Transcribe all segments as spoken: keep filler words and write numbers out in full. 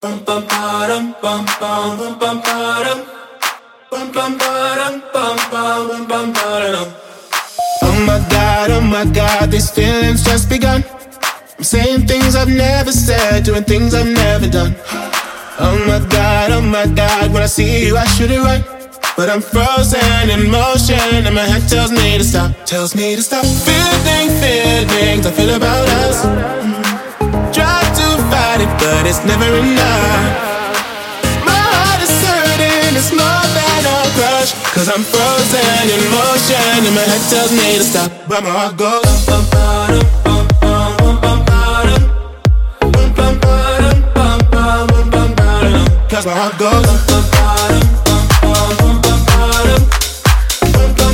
Bum bum ba-dum bum bum bum bum ba-dum. Bum bum ba-dum bum bum bum bum ba-dum. Oh my God, oh my God, these feelings just begun. I'm saying things I've never said, doing things I've never done. Oh my God, oh my God, when I see you I should it right, but I'm frozen in motion and my head tells me to stop, tells me to stop. Feeling feelings I feel about us. Try to fight it, but it's never enough. My heart is hurting, it's more than a crush, cause I'm frozen in motion and my head tells me to stop, but my heart goes bum, bum, bum, bum, bum, bum, bum, bum, bum, bum, bum, bum, bum, cause my heart goes bum, bum, bum, bum, bum, bum, bum,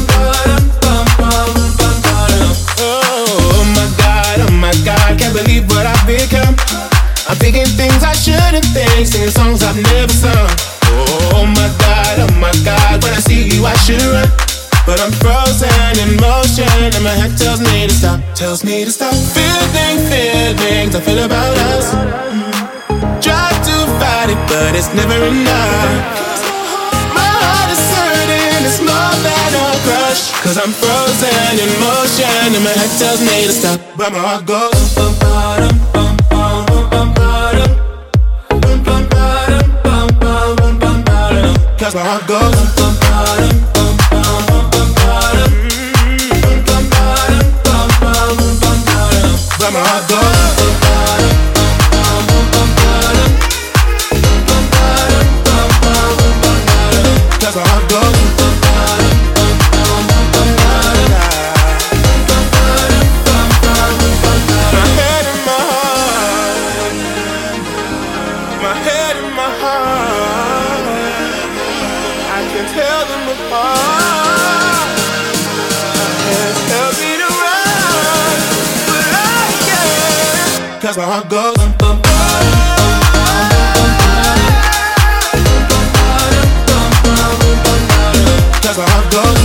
bum. Oh my God, oh my God, can't believe what I've become. I'm thinking things I shouldn't think, singing songs I've never sung. Oh my God, oh my God, when I see you I should run, but I'm frozen in motion and my head tells me to stop, tells me to stop. Feeling feelings I feel about us. Try to fight it, but it's never enough. My heart is hurting, it's more than a crush, cause I'm frozen in motion and my head tells me to stop, but my heart goes bum, bum, bum, bum, bum, bum, bum, bum, bum, bum, bum, bum, cause my heart goes bum, bum, bum, bum, bum, bum, bum, bum, bum, bum, but my heart goes bum, bum, bum, bum, bum, cause my heart goes bum, bum, bum, bum, bum, my head and my heart, my head and my heart, I can tell them apart. Can't tell me to run, but I can, cause my heart goes bum, bum, cause my heart goes